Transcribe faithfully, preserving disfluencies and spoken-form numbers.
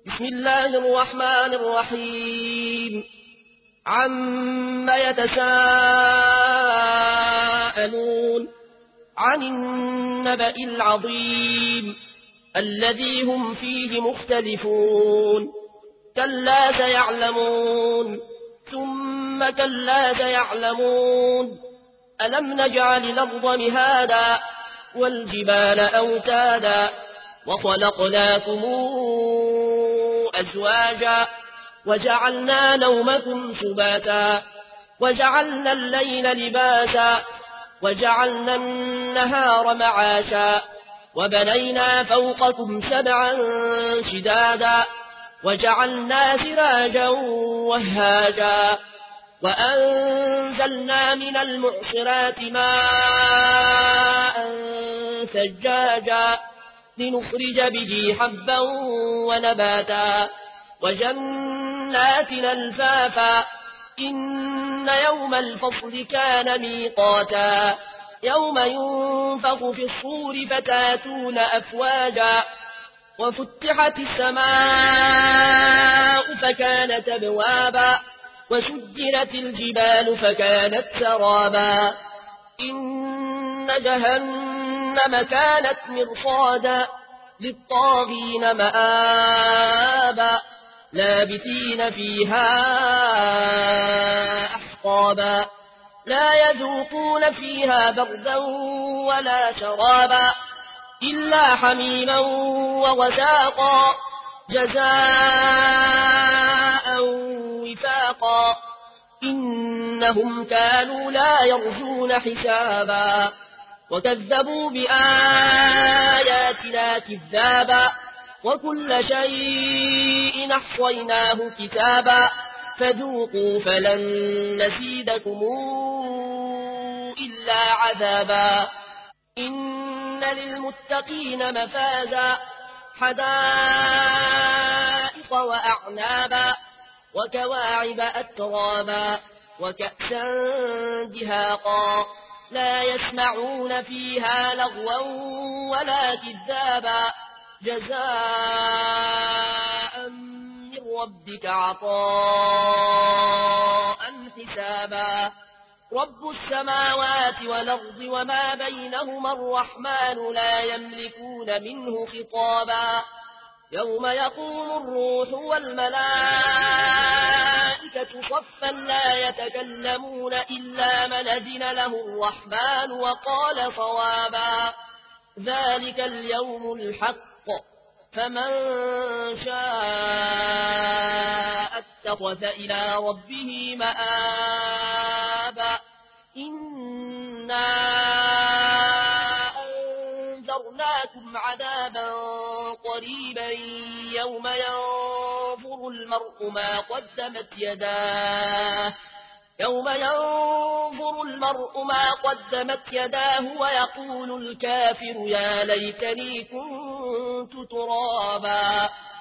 بسم الله الرحمن الرحيم عم يتساءلون عن النبأ العظيم الذي هم فيه مختلفون كلا سيعلمون ثم كلا سيعلمون ألم نجعل الأرض مهادا والجبال أوتادا وخلقناكم أزواجا وجعلنا نومكم سباتا وجعلنا الليل لباسا وجعلنا النهار معاشا وبنينا فوقكم سبعا شدادا وجعلنا سراجا وهاجا وأنزلنا من المعصرات ماء ثجاجا لنخرج به حبا ونباتا وجنات ألفافا إن يوم الفصل كان ميقاتا يوم ينفخ في الصور فتاتون أفواجا وفتحت السماء فكانت أبوابا وسجرت الجبال فكانت سرابا إن جهنم كانت مرصادا للطاغين مآبا لابثين فيها أحقابا لا يذوقون فيها بردا ولا شرابا إلا حميما وغساقا جزاء وفاقا إنهم كانوا لا يرجون حسابا وكذبوا بآياتنا كذابا وكل شيء أحصيناه كتابا فذوقوا فلن نزيدكم إلا عذابا إن للمتقين مفازا حدائق وأعنابا وكواعب أترابا وكأسا دهاقا لا يسمعون فيها لغوا ولا كذابا جزاء من ربك عطاء حسابا رب السماوات والأرض وما بينهما الرحمن لا يملكون منه خطابا يوم يقوم الروح والملائكة صفا لا يتكلمون إلا من أذن له الرحمن وقال صوابا ذلك اليوم الحق فمن شاء اتخذ إلى ربه مآبا إنا أنذرناكم عذابا قريبا يوم ينظر المرء ما قدمت يداه يوم ينظر المرء ما قدمت يداه ويقول الكافر يا ليتني كنت ترابا